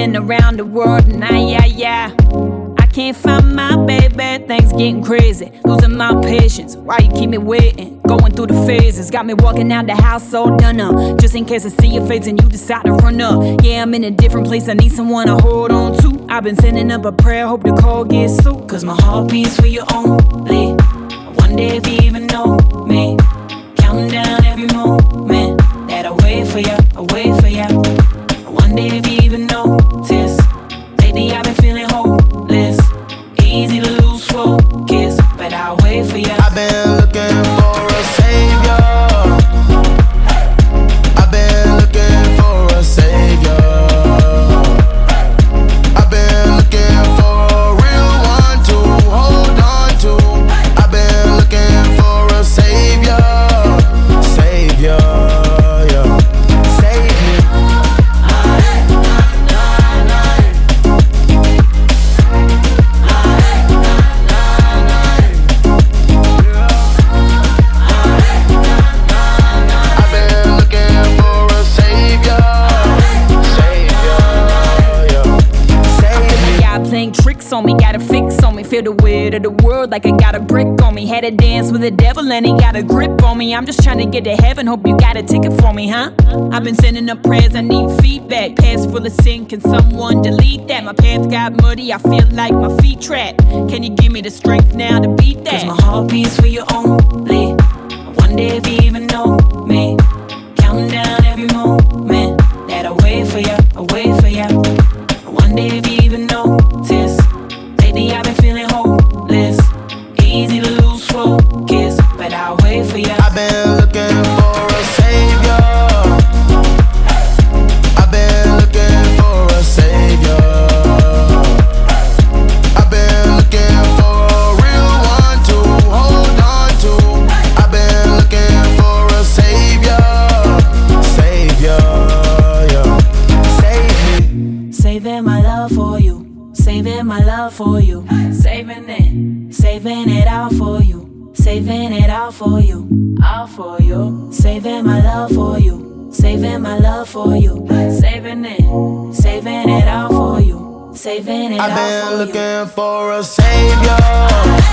been around the world and I can't find my baby, things getting crazy. Losing my patience, why you keep me waiting? Going through the phases, got me walking out the house all done up. Just in case I see your face and you decide to run up. Yeah, I'm in a different place, I need someone to hold on to. I've been sending up a prayer, hope the call gets through. Cause my heart beats for you only. I wonder if you even know me. Counting down every moment that I wait for you, I wait for you. I wonder if you even notice. Lately I've been feeling hopeless. Easy to lose focus, but I'll wait for you. I've been looking for a savior. I've been looking for a savior. I've been looking for a real one to hold on to. I've been looking for a savior. Savior, yeah. Save me. I've been looking for a savior. Savior, yeah. Save me. Y'all playing tricks on me, got a fix on me. Feel the weight of the world like I got a brick on me. Had to dance with the devil and he got a grip on me. I'm just trying to get to heaven, hope you got a ticket for me, huh? I've been sending up prayers, I need feedback. Past full of sin, can someone delete that? My path got muddy, I feel like my feet trapped. Can you give me the strength now to beat that? Cause my heart beats for you only. I wonder if you even know me. Counting down every moment that I wait for you, I wait for you. I wonder if you even notice. Lately I've been feeling hopeless. Easy to lose focus, but I'll wait for you. I've been looking for a savior. I've been looking for a savior. I've been looking for a real one to hold on to. I've been looking for a savior. Savior, yeah. Save me. Saving my love for you, saving my love for you, saving it all for you, saving it all for you, all for you. Saving my love for you, saving my love for you, saving it all for you, saving it all for you. I've been looking for a savior.